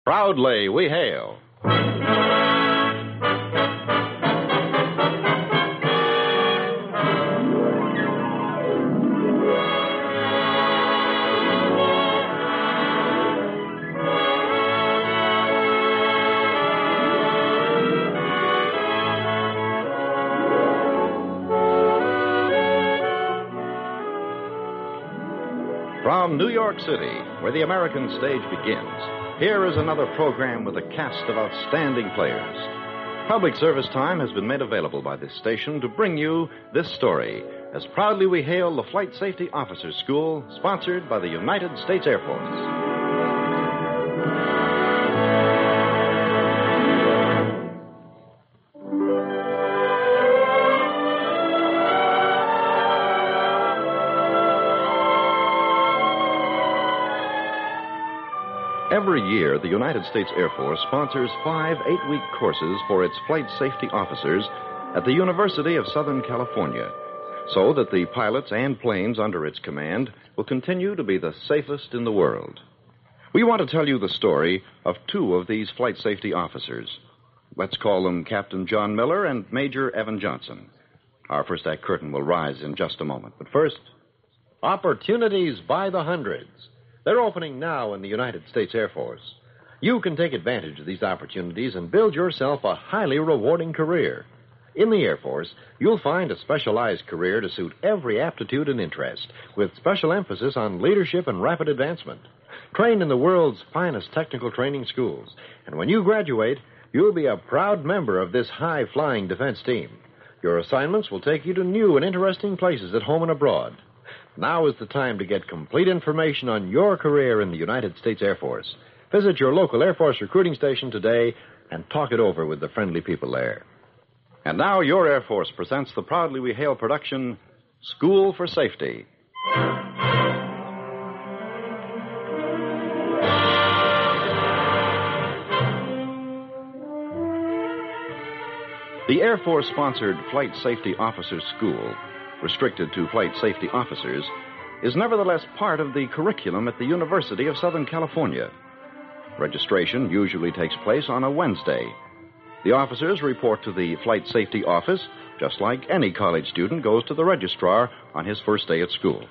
Proudly we hail. From New York City, where the American stage begins, here is another program with a cast of outstanding players. Public service time has been made available by this station to bring you this story, as proudly we hail the Flight Safety Officers School, sponsored by the United States Air Force. Every year, the United States Air Force sponsors 5 8-week courses for its flight safety officers at the University of Southern California, so that the pilots and planes under its command will continue to be the safest in the world. We want to tell you the story of 2 of these flight safety officers. Let's call them Captain John Miller and Major Evan Johnson. Our first act curtain will rise in just a moment. But first, opportunities by the hundreds. They're opening now in the United States Air Force. You can take advantage of these opportunities and build yourself a highly rewarding career. In the Air Force, you'll find a specialized career to suit every aptitude and interest, with special emphasis on leadership and rapid advancement. Trained in the world's finest technical training schools. And when you graduate, you'll be a proud member of this high-flying defense team. Your assignments will take you to new and interesting places at home and abroad. Now is the time to get complete information on your career in the United States Air Force. Visit your local Air Force recruiting station today and talk it over with the friendly people there. And now your Air Force presents the Proudly We Hail production, School for Safety. The Air Force-sponsored Flight Safety Officers School, restricted to flight safety officers, is nevertheless part of the curriculum at the University of Southern California. Registration usually takes place on a Wednesday. The officers report to the flight safety office, just like any college student goes to the registrar on his first day at school.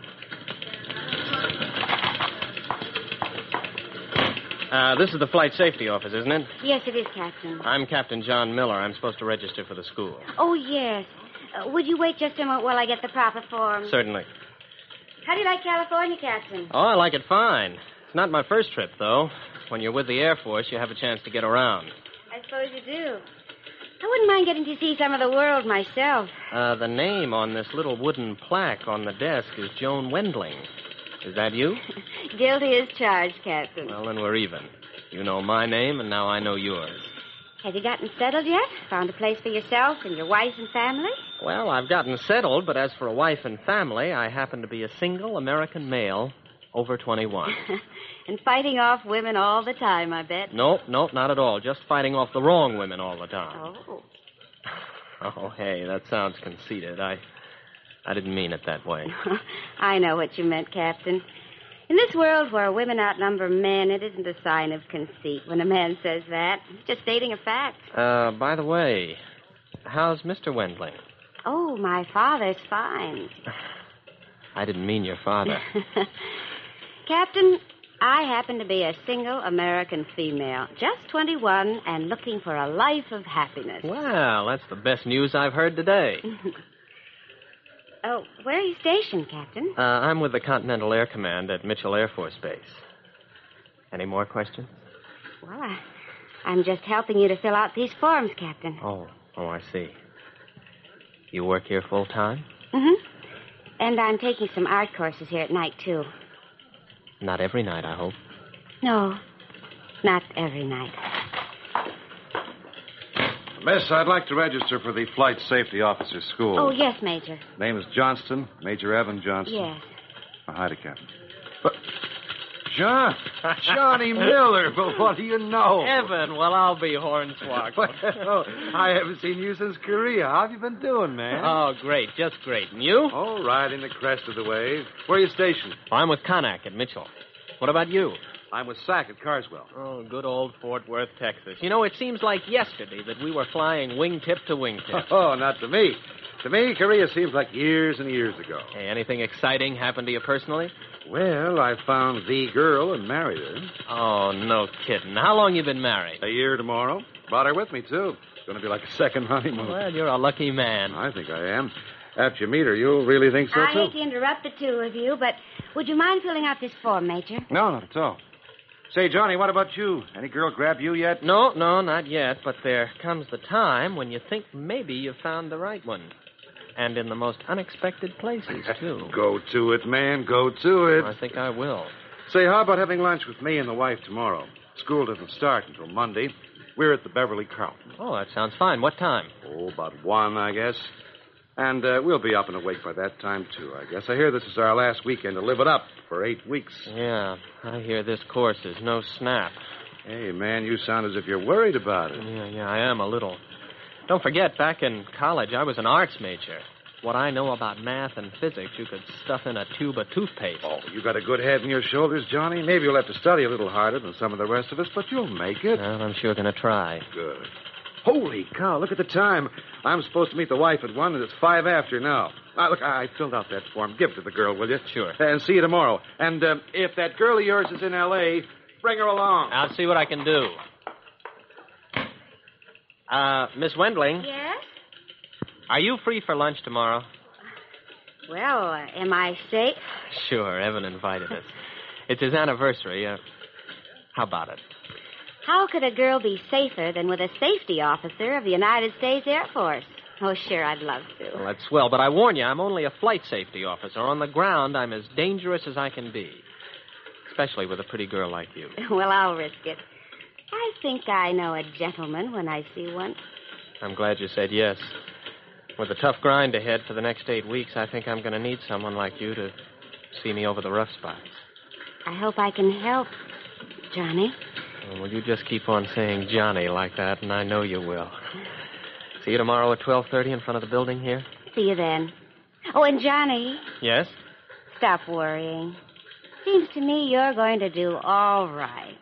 This is the flight safety office, isn't it? Yes, it is, Captain. I'm Captain John Miller. I'm supposed to register for the school. Oh, yes. Would you wait just a moment while I get the proper form? Certainly. How do you like California, Captain? Oh, I like it fine. It's not my first trip, though. When you're with the Air Force, you have a chance to get around. I suppose you do. I wouldn't mind getting to see some of the world myself. The name on this little wooden plaque on the desk is Joan Wendling. Is that you? Guilty as charged, Captain. Well, then we're even. You know my name, and now I know yours. Have you gotten settled yet? Found a place for yourself and your wife and family? Well, I've gotten settled, but as for a wife and family, I happen to be a single American male over 21. And fighting off women all the time, I bet. Nope, not at all. Just fighting off the wrong women all the time. Oh. Oh, hey, that sounds conceited. I didn't mean it that way. I know what you meant, Captain. In this world where women outnumber men, it isn't a sign of conceit when a man says that. He's just stating a fact. By the way, how's Mr. Wendling? Oh, my father's fine. I didn't mean your father. Captain, I happen to be a single American female, just 21 and looking for a life of happiness. Well, that's the best news I've heard today. Oh, where are you stationed, Captain? I'm with the Continental Air Command at Mitchell Air Force Base. Any more questions? Well, I'm just helping you to fill out these forms, Captain. Oh, I see. You work here full time? Mm-hmm. And I'm taking some art courses here at night, too. Not every night, I hope. No, not every night. Miss, I'd like to register for the Flight Safety Officers School. Oh, yes, Major. Name is Johnston, Major Evan Johnson. Yes. Hi to Captain. But, Johnny Miller, but what do you know? Evan, well, I'll be hornswoggled. Well, I haven't seen you since Korea. How have you been doing, man? Oh, great, just great. And you? Oh, riding the crest of the wave. Where are you stationed? I'm with Connacht at Mitchell. What about you? I'm with Sack at Carswell. Oh, good old Fort Worth, Texas. You know, it seems like yesterday that we were flying wingtip to wingtip. Oh, not to me. To me, Korea seems like years and years ago. Hey, anything exciting happened to you personally? Well, I found the girl and married her. Oh, no kidding. How long you been married? A year tomorrow. Brought her with me, too. It's going to be like a second honeymoon. Well, you're a lucky man. I think I am. After you meet her, you'll really think so, I too? hate to interrupt the two of you, but would you mind filling out this form, Major? No, not at all. Say, Johnny, what about you? Any girl grab you yet? No, not yet, but there comes the time when you think maybe you've found the right one. And in the most unexpected places, too. Go to it, man. Go to it. I think I will. Say, how about having lunch with me and the wife tomorrow? School doesn't start until Monday. We're at the Beverly Carlton. Oh, that sounds fine. What time? Oh, about 1, I guess. And we'll be up and awake by that time, too, I guess. I hear this is our last weekend to live it up for 8 weeks. Yeah, I hear this course is no snap. Hey, man, you sound as if you're worried about it. Yeah, I am a little. Don't forget, back in college, I was an arts major. What I know about math and physics, you could stuff in a tube of toothpaste. Oh, you got a good head on your shoulders, Johnny. Maybe you'll have to study a little harder than some of the rest of us, but you'll make it. Well, I'm sure going to try. Good. Holy cow, look at the time. I'm supposed to meet the wife at 1, and it's 5 after now. Look, I filled out that form. Give it to the girl, will you? Sure. And see you tomorrow. And if that girl of yours is in L.A., bring her along. I'll see what I can do. Miss Wendling, Yes? are you free for lunch tomorrow? Well, am I safe? Sure, Evan invited us. It's his anniversary. How about it? How could a girl be safer than with a safety officer of the United States Air Force? Oh, sure, I'd love to. Well, that's swell, but I warn you, I'm only a flight safety officer. On the ground, I'm as dangerous as I can be. Especially with a pretty girl like you. Well, I'll risk it. I think I know a gentleman when I see one. I'm glad you said yes. With a tough grind ahead for the next 8 weeks, I think I'm going to need someone like you to see me over the rough spots. I hope I can help, Johnny. Well, you just keep on saying Johnny like that, and I know you will. See you tomorrow at 12:30 in front of the building here? See you then. Oh, and Johnny, Yes? stop worrying. Seems to me you're going to do all right.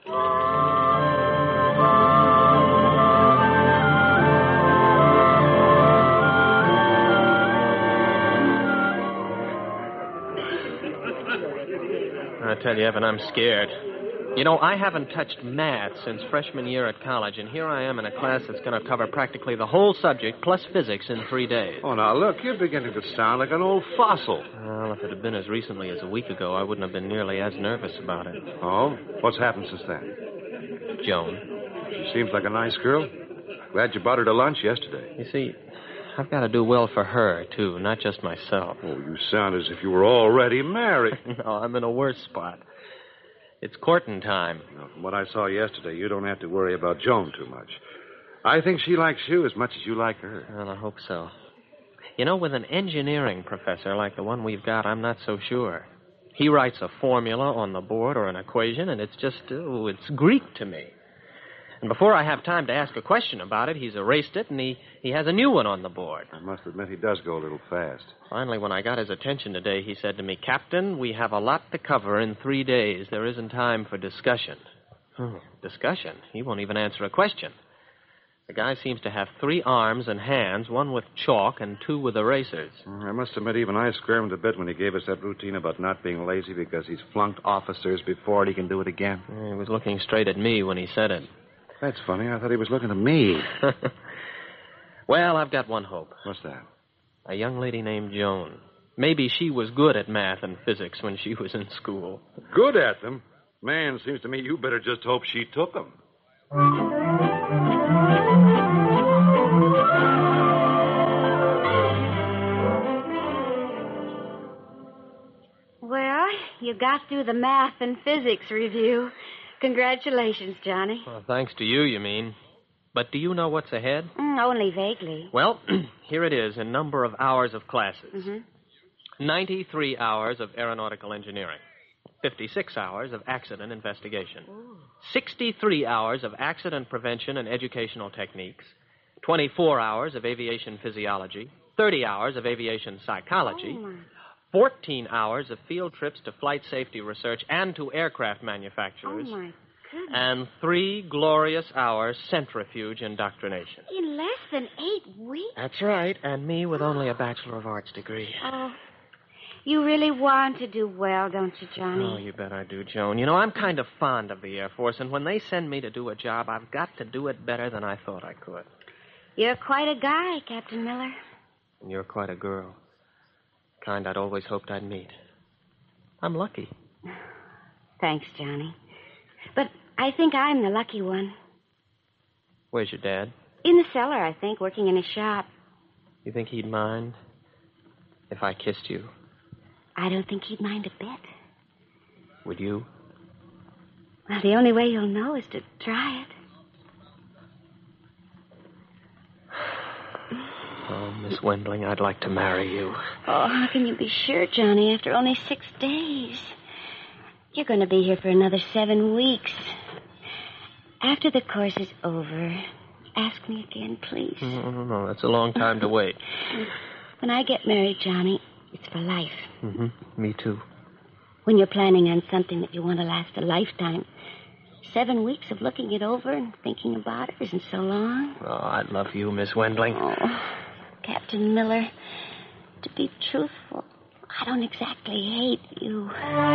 I tell you, Evan, I'm scared. You know, I haven't touched math since freshman year at college, and here I am in a class that's going to cover practically the whole subject plus physics in 3 days. Oh, now, look, you're beginning to sound like an old fossil. Well, if it had been as recently as a week ago, I wouldn't have been nearly as nervous about it. Oh? What's happened since then? Joan. She seems like a nice girl. Glad you brought her to lunch yesterday. You see, I've got to do well for her, too, not just myself. Oh, you sound as if you were already married. No, I'm in a worse spot. It's courting time. Now, from what I saw yesterday, you don't have to worry about Joan too much. I think she likes you as much as you like her. Well, I hope so. You know, with an engineering professor like the one we've got, I'm not so sure. He writes a formula on the board or an equation, and it's just, it's Greek to me. And before I have time to ask a question about it, he's erased it, and he has a new one on the board. I must admit he does go a little fast. Finally, when I got his attention today, he said to me, Captain, we have a lot to cover in 3 days. There isn't time for discussion. Discussion? He won't even answer a question. The guy seems to have 3 arms and hands, 1 with chalk and 2 with erasers. I must admit, even I squirmed a bit when he gave us that routine about not being lazy because he's flunked officers before and he can do it again. He was looking straight at me when he said it. That's funny. I thought he was looking at me. Well, I've got one hope. What's that? A young lady named Joan. Maybe she was good at math and physics when she was in school. Good at them? Man, seems to me you better just hope she took them. Well, you got through the math and physics review. Congratulations, Johnny. Well, thanks to you, you mean. But do you know what's ahead? Only vaguely. Well, here it is in number of hours of classes. Mm-hmm. 93 hours of aeronautical engineering. 56 hours of accident investigation. Ooh. 63 hours of accident prevention and educational techniques. 24 hours of aviation physiology. 30 hours of aviation psychology. Oh, my. 14 hours of field trips to flight safety research and to aircraft Oh, manufacturers, my goodness. and 3 glorious hours centrifuge indoctrination. In less than 8 weeks? That's right, and me with only a Bachelor of Arts degree. Oh, you really want to do well, don't you, Johnny? Oh, you bet I do, Joan. You know, I'm kind of fond of the Air Force, and when they send me to do a job, I've got to do it better than I thought I could. You're quite a guy, Captain Miller. And you're quite a girl. Kind I'd always hoped I'd meet. I'm lucky. Thanks, Johnny. But I think I'm the lucky one. Where's your dad? In the cellar, I think, working in his shop. You think he'd mind if I kissed you? I don't think he'd mind a bit. Would you? Well, the only way you'll know is to try it. Oh, Miss Wendling, I'd like to marry you. Oh, how can you be sure, Johnny, after only 6 days? You're going to be here for another 7 weeks. After the course is over, ask me again, please. No, that's a long time to wait. When I get married, Johnny, it's for life. Mm-hmm. Me too. When you're planning on something that you want to last a lifetime, 7 weeks of looking it over and thinking about it isn't so long. Oh, I love you, Miss Wendling. Oh, Captain Miller, to be truthful, I don't exactly hate you.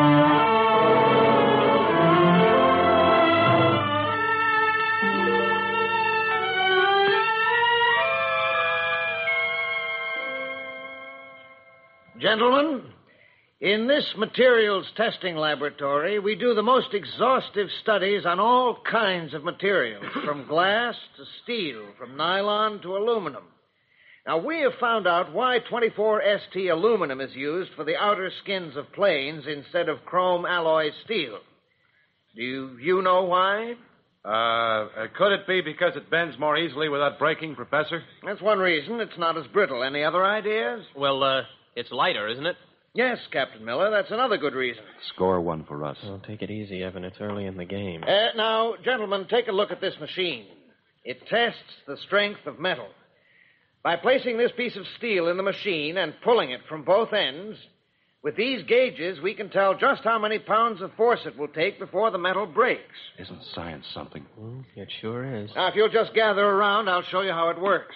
Gentlemen, in this materials testing laboratory, we do the most exhaustive studies on all kinds of materials, from glass to steel, from nylon to aluminum. Now, we have found out why 24ST aluminum is used for the outer skins of planes instead of chrome alloy steel. Do you know why? Could it be because it bends more easily without breaking, Professor? That's one reason. It's not as brittle. Any other ideas? Well, it's lighter, isn't it? Yes, Captain Miller, that's another good reason. Score one for us. Oh, take it easy, Evan. It's early in the game. Now, gentlemen, take a look at this machine. It tests the strength of metal. By placing this piece of steel in the machine and pulling it from both ends, with these gauges, we can tell just how many pounds of force it will take before the metal breaks. Isn't science something? It sure is. Now, if you'll just gather around, I'll show you how it works.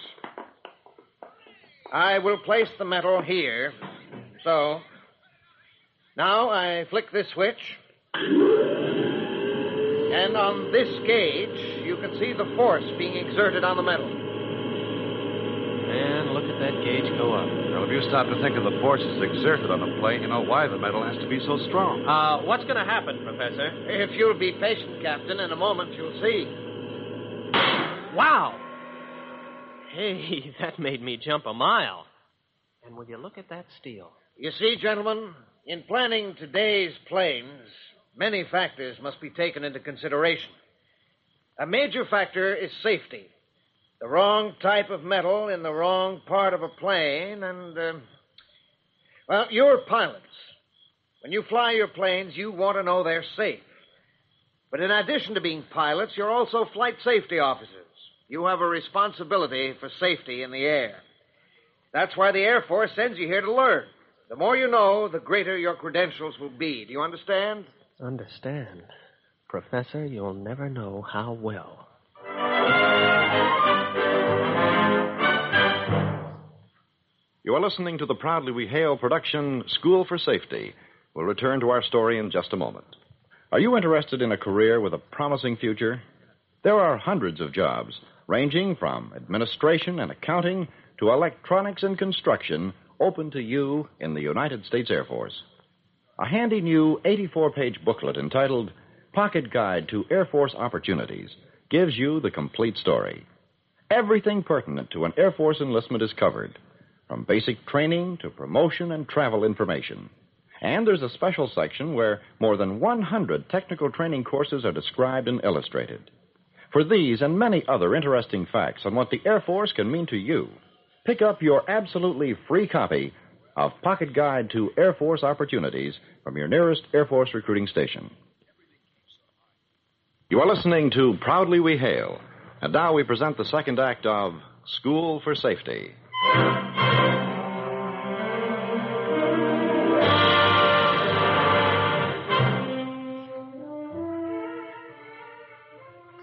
I will place the metal here. So. Now I flick this switch. And on this gauge, you can see the force being exerted on the metal. And look at that gauge go up. Well, if you stop to think of the forces exerted on a plane, you know why the metal has to be so strong. What's going to happen, Professor? If you'll be patient, Captain, in a moment you'll see. Wow! Hey, that made me jump a mile. And will you look at that steel? You see, gentlemen, in planning today's planes, many factors must be taken into consideration. A major factor is safety. The wrong type of metal in the wrong part of a plane, and, well, you're pilots. When you fly your planes, you want to know they're safe. But in addition to being pilots, you're also flight safety officers. You have a responsibility for safety in the air. That's why the Air Force sends you here to learn. The more you know, the greater your credentials will be. Do you understand? Understand. Professor, you'll never know how well. You are listening to the Proudly We Hail production, School for Safety. We'll return to our story in just a moment. Are you interested in a career with a promising future? There are hundreds of jobs, ranging from administration and accounting to electronics and construction, open to you in the United States Air Force. A handy new 84-page booklet entitled Pocket Guide to Air Force Opportunities gives you the complete story. Everything pertinent to an Air Force enlistment is covered, from basic training to promotion and travel information. And there's a special section where more than 100 technical training courses are described and illustrated. For these and many other interesting facts on what the Air Force can mean to you, pick up your absolutely free copy of Pocket Guide to Air Force Opportunities from your nearest Air Force recruiting station. You are listening to Proudly We Hail, and now we present the second act of School for Safety.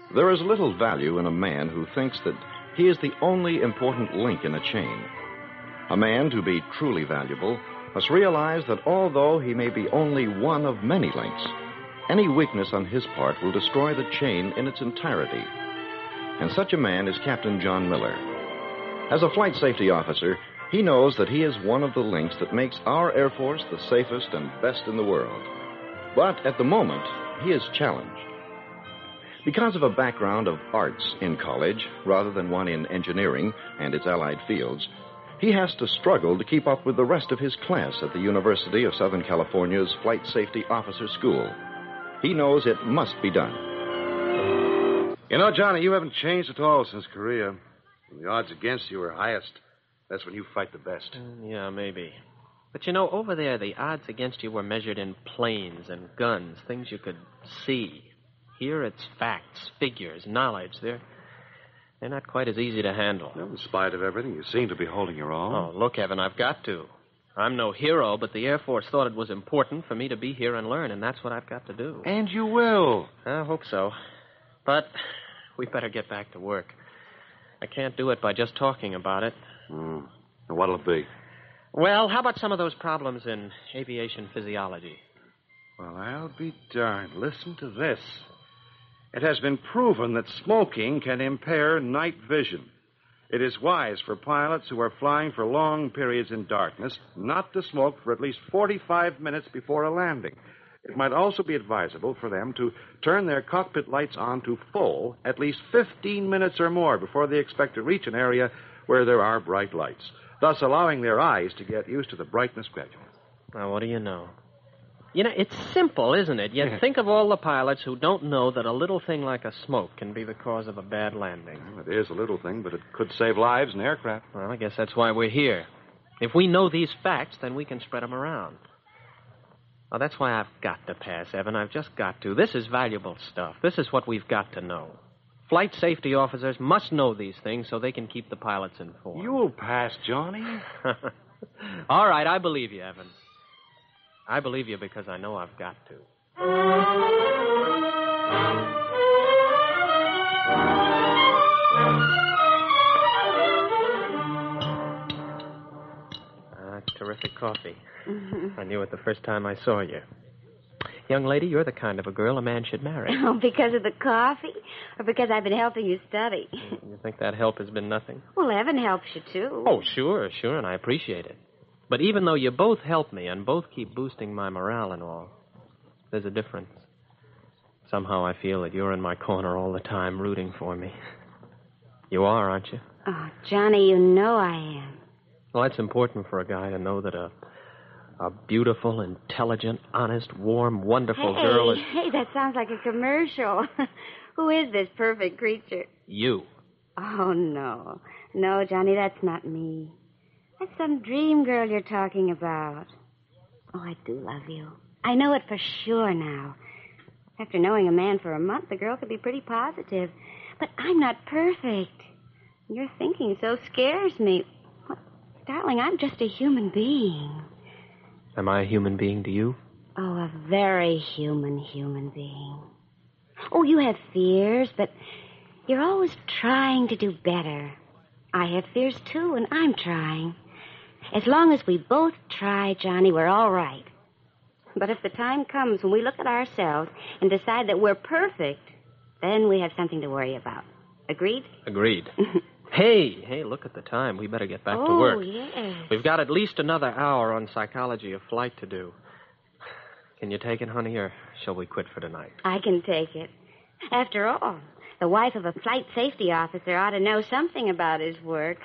There is little value in a man who thinks that he is the only important link in a chain. A man, to be truly valuable, must realize that although he may be only one of many links, any weakness on his part will destroy the chain in its entirety. And such a man is Captain John Miller. As a flight safety officer, he knows that he is one of the links that makes our Air Force the safest and best in the world. But at the moment, he is challenged. Because of a background of arts in college, rather than one in engineering and its allied fields, he has to struggle to keep up with the rest of his class at the University of Southern California's Flight Safety Officer School. He knows it must be done. You know, Johnny, you haven't changed at all since Korea. When the odds against you are highest, that's when you fight the best. Yeah, maybe. But you know, over there, the odds against you were measured in planes and guns, things you could see. Here, it's facts, figures, knowledge. They're not quite as easy to handle. Well, in spite of everything, you seem to be holding your own. Oh, look, Evan, I've got to. I'm no hero, but the Air Force thought it was important for me to be here and learn, and that's what I've got to do. And you will. I hope so. But we better get back to work. I can't do it by just talking about it. And what'll it be? Well, how about some of those problems in aviation physiology? Well, I'll be darned. Listen to this. It has been proven that smoking can impair night vision. It is wise for pilots who are flying for long periods in darkness not to smoke for at least 45 minutes before a landing. It might also be advisable for them to turn their cockpit lights on to full at least 15 minutes or more before they expect to reach an area where there are bright lights, thus allowing their eyes to get used to the brightness gradually. Now, what do you know? You know, it's simple, isn't it? Yet think of all the pilots who don't know that a little thing like a smoke can be the cause of a bad landing. Well, it is a little thing, but it could save lives in aircraft. Well, I guess that's why we're here. If we know these facts, then we can spread them around. Well, that's why I've got to pass, Evan. I've just got to. This is valuable stuff. This is what we've got to know. Flight safety officers must know these things so they can keep the pilots informed. You'll pass, Johnny. All right, I believe you, Evan. I believe you because I know I've got to. Terrific coffee. I knew it the first time I saw you. Young lady, you're the kind of a girl a man should marry. Oh, because of the coffee? Or because I've been helping you study? You think that help has been nothing? Well, Evan helps you, too. Oh, sure, and I appreciate it. But even though you both help me and both keep boosting my morale and all, there's a difference. Somehow I feel that you're in my corner all the time rooting for me. You are, aren't you? Oh, Johnny, you know I am. Well, it's important for a guy to know that a beautiful, intelligent, honest, warm, wonderful girl is... Hey, that sounds like a commercial. Who is this perfect creature? You. Oh, no. No, Johnny, that's not me. That's some dream girl you're talking about. Oh, I do love you. I know it for sure now. After knowing a man for a month, the girl could be pretty positive. But I'm not perfect. Your thinking so scares me. Well, darling, I'm just a human being. Am I a human being to you? Oh, a very human being. Oh, you have fears, but you're always trying to do better. I have fears, too, and I'm trying. As long as we both try, Johnny, we're all right. But if the time comes when we look at ourselves and decide that we're perfect, then we have something to worry about. Agreed? Agreed. Hey, look at the time. We better get back to work. Oh, yes. We've got at least another hour on psychology of flight to do. Can you take it, honey, or shall we quit for tonight? I can take it. After all, the wife of a flight safety officer ought to know something about his work.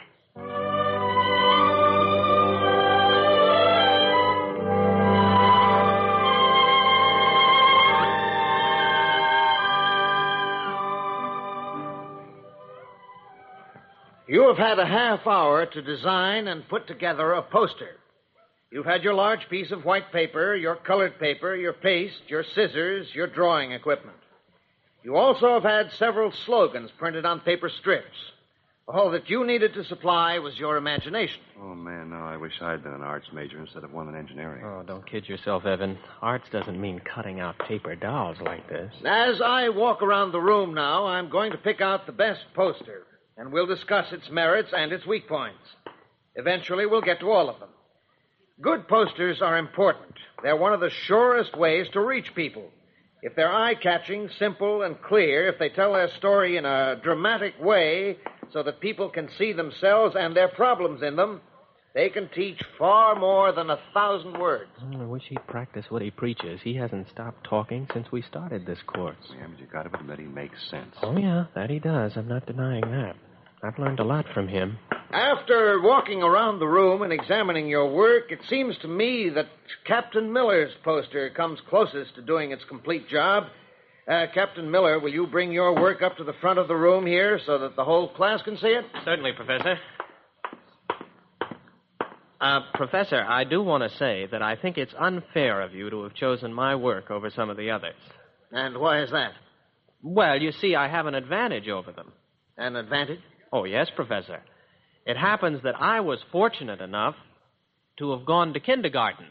You have had a half hour to design and put together a poster. You've had your large piece of white paper, your colored paper, your paste, your scissors, your drawing equipment. You also have had several slogans printed on paper strips. All that you needed to supply was your imagination. Oh, man, no, I wish I'd been an arts major instead of one in engineering. Oh, don't kid yourself, Evan. Arts doesn't mean cutting out paper dolls like this. As I walk around the room now, I'm going to pick out the best poster, and we'll discuss its merits and its weak points. Eventually, we'll get to all of them. Good posters are important. They're one of the surest ways to reach people. If they're eye-catching, simple, and clear, if they tell their story in a dramatic way so that people can see themselves and their problems in them, they can teach far more than 1,000 words. I wish he'd practice what he preaches. He hasn't stopped talking since we started this course. Yeah, but you got to admit he makes sense. Oh, yeah, that he does. I'm not denying that. I've learned a lot from him. After walking around the room and examining your work, it seems to me that Captain Miller's poster comes closest to doing its complete job. Captain Miller, will you bring your work up to the front of the room here so that the whole class can see it? Certainly, Professor. Professor, I do want to say that I think it's unfair of you to have chosen my work over some of the others. And why is that? Well, you see, I have an advantage over them. An advantage? Oh, yes, Professor. It happens that I was fortunate enough to have gone to kindergarten.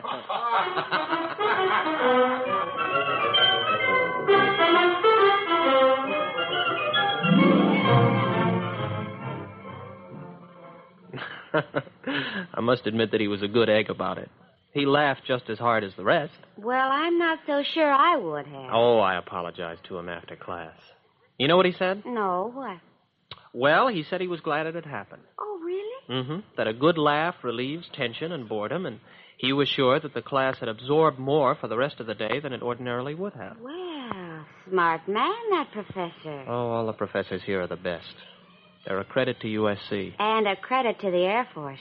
I must admit that he was a good egg about it. He laughed just as hard as the rest. Well, I'm not so sure I would have. Oh, I apologized to him after class. You know what he said? No, what? Well, he said he was glad it had happened. Oh, really? Mm-hmm. That a good laugh relieves tension and boredom, and he was sure that the class had absorbed more for the rest of the day than it ordinarily would have. Well, smart man, that professor. Oh, all the professors here are the best. They're a credit to USC. And a credit to the Air Force.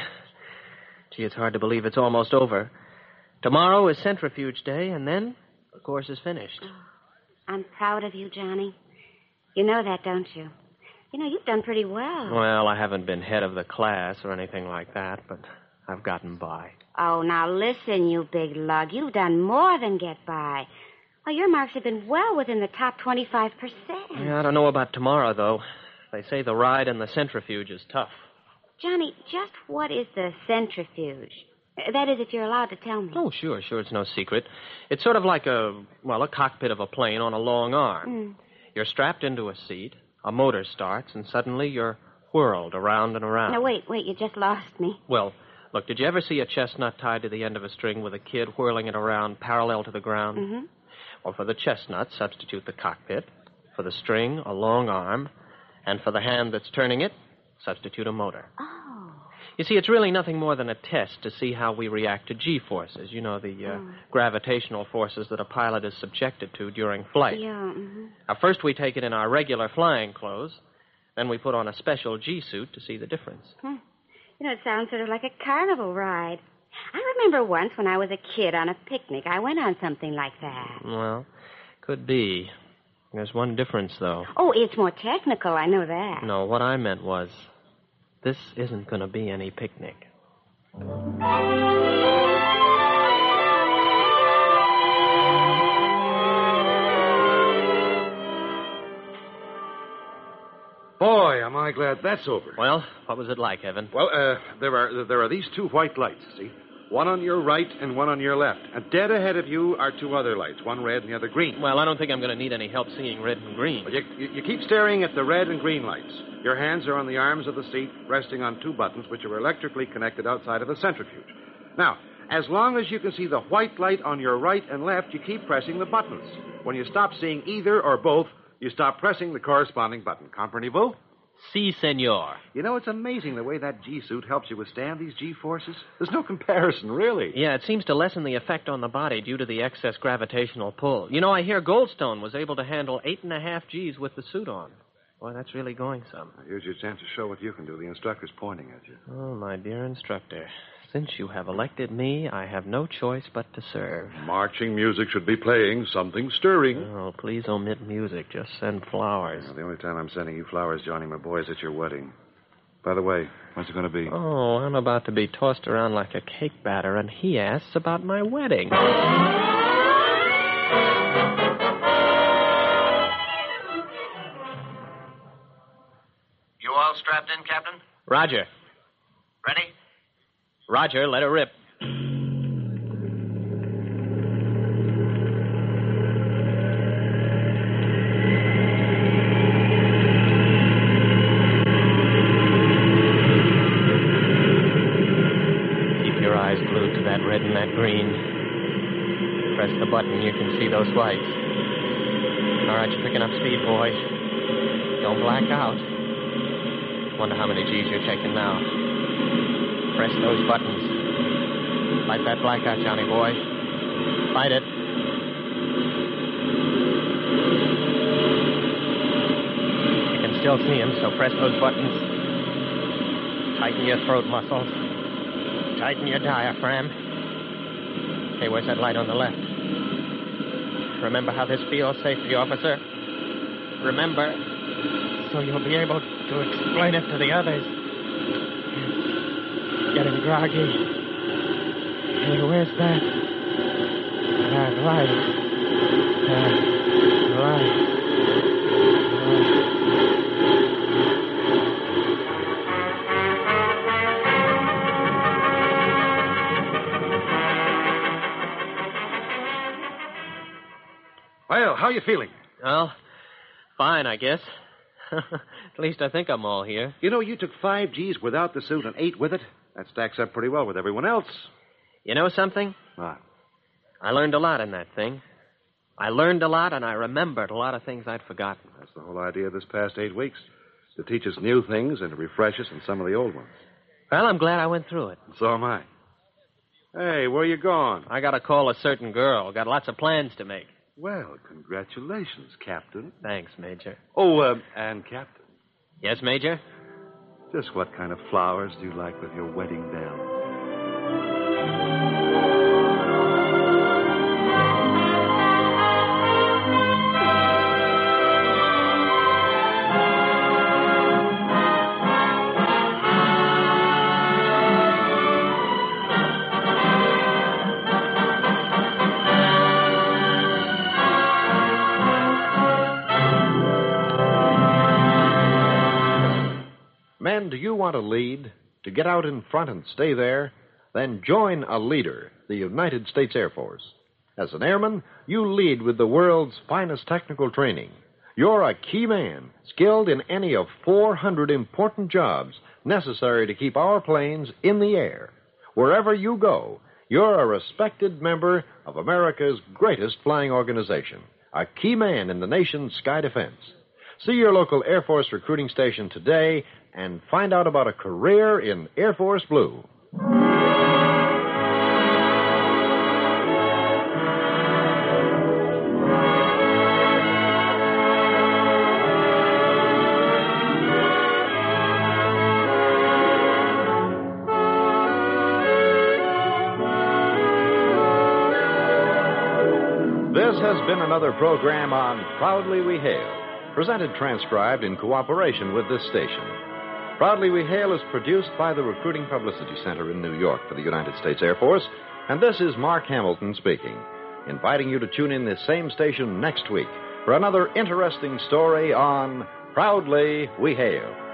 Gee, it's hard to believe it's almost over. Tomorrow is centrifuge day, and then the course is finished. Oh, I'm proud of you, Johnny. You know that, don't you? You know, you've done pretty well. Well, I haven't been head of the class or anything like that, but I've gotten by. Oh, now listen, you big lug. You've done more than get by. Well, your marks have been well within the top 25%. Yeah, I don't know about tomorrow, though. They say the ride in the centrifuge is tough. Johnny, just what is the centrifuge? That is, if you're allowed to tell me. Oh, sure, it's no secret. It's sort of like a cockpit of a plane on a long arm. Mm. You're strapped into a seat, a motor starts, and suddenly you're whirled around and around. Now, wait, you just lost me. Well, look, did you ever see a chestnut tied to the end of a string with a kid whirling it around parallel to the ground? Mm-hmm. Well, for the chestnut, substitute the cockpit. For the string, a long arm. And for the hand that's turning it, substitute a motor. Oh. You see, it's really nothing more than a test to see how we react to G-forces. You know, the gravitational forces that a pilot is subjected to during flight. Yeah, mm-hmm. Now, first we take it in our regular flying clothes. Then we put on a special G-suit to see the difference. You know, it sounds sort of like a carnival ride. I remember once when I was a kid on a picnic, I went on something like that. Well, could be. There's one difference, though. Oh, it's more technical, I know that. No, what I meant was, this isn't going to be any picnic. Boy, am I glad that's over. Well, what was it like, Evan? Well, there are these two white lights, see? One on your right and one on your left. And dead ahead of you are two other lights, one red and the other green. Well, I don't think I'm going to need any help seeing red and green. Well, you keep staring at the red and green lights. Your hands are on the arms of the seat, resting on two buttons which are electrically connected outside of the centrifuge. Now, as long as you can see the white light on your right and left, you keep pressing the buttons. When you stop seeing either or both, you stop pressing the corresponding button. Comprenez-vous? Si, senor. You know, it's amazing the way that G-suit helps you withstand these G-forces. There's no comparison, really. Yeah, it seems to lessen the effect on the body due to the excess gravitational pull. You know, I hear Goldstone was able to handle 8.5 Gs with the suit on. Boy, that's really going some. Here's your chance to show what you can do. The instructor's pointing at you. Oh, my dear instructor. Since you have elected me, I have no choice but to serve. Marching music should be playing, something stirring. Oh, please omit music. Just send flowers. Well, the only time I'm sending you flowers, Johnny, my boy, is at your wedding. By the way, when's it going to be? Oh, I'm about to be tossed around like a cake batter, and he asks about my wedding. You all strapped in, Captain? Roger. Ready? Roger, let her rip. Keep your eyes glued to that red and that green. Press the button, you can see those lights. All right, you're picking up speed, boy. Don't black out. Wonder how many G's you're taking now. Press those buttons. Light that blackout, Johnny boy. Light it. You can still see him, so press those buttons. Tighten your throat muscles. Tighten your diaphragm. Hey, where's that light on the left? Remember how this feels, safety officer? Remember, so you'll be able to explain it to the others. Getting groggy. Hey, where's that? That light. Light. Well, how you feeling? Well, fine, I guess. At least I think I'm all here. You know, you took 5 G's without the suit and 8 with it. That stacks up pretty well with everyone else. You know something? What? I learned a lot in that thing. I learned a lot, and I remembered a lot of things I'd forgotten. That's the whole idea of this past 8 weeks. To teach us new things and to refresh us in some of the old ones. Well, I'm glad I went through it. And so am I. Hey, where you going? I got to call a certain girl. Got lots of plans to make. Well, congratulations, Captain. Thanks, Major. Oh, and Captain. Yes, Major? Just what kind of flowers do you like with your wedding bell? Men, do you want to lead? To get out in front and stay there? Then join a leader, the United States Air Force. As an airman, you lead with the world's finest technical training. You're a key man, skilled in any of 400 important jobs necessary to keep our planes in the air. Wherever you go, you're a respected member of America's greatest flying organization, a key man in the nation's sky defense. See your local Air Force recruiting station today and find out about a career in Air Force Blue. This has been another program on Proudly We Hail, presented transcribed in cooperation with this station. Proudly We Hail is produced by the Recruiting Publicity Center in New York for the United States Air Force, and this is Mark Hamilton speaking, inviting you to tune in this same station next week for another interesting story on Proudly We Hail.